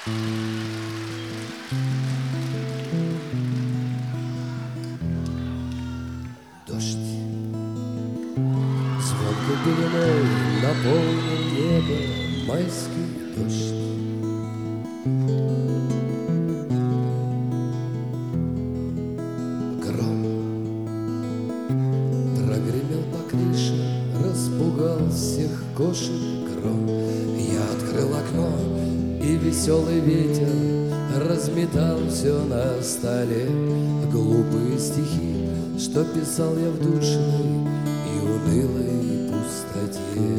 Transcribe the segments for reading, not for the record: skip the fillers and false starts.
Дождь звонкой пеленой наполнил небо, майский дождь. Гром прогремел по крыше, распугал всех кошек гром. Я открыл окно, и веселый ветер разметал все на столе. Глупые стихи, что писал я в душной и унылой пустоте.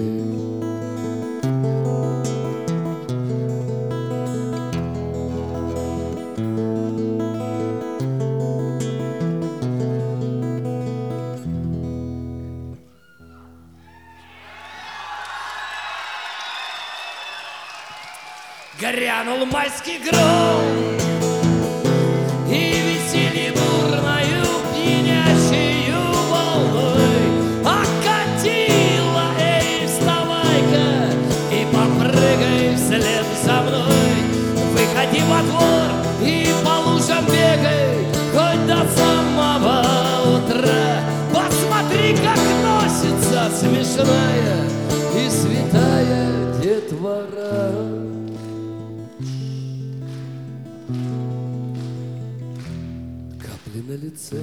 Грянул майский гром, и веселье бурною пьянящею волной окатила. Эй, вставай-ка и попрыгай вслед за мной. Выходи во двор и по лужам бегай, хоть до самого утра. Посмотри, как носится смешная и святая детвора. На лице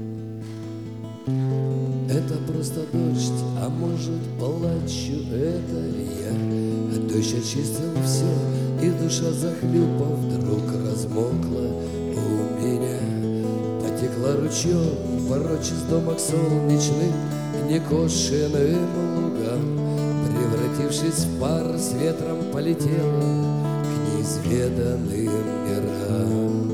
это просто дождь, а может, плачу это я. Дождь очистил все, и душа, захлюпав, вдруг размокла у меня. Потекла ручьем прочь из дома к солнечным некошенным лугам, превратившись в пар, с ветром полетела к неизведанным мирам.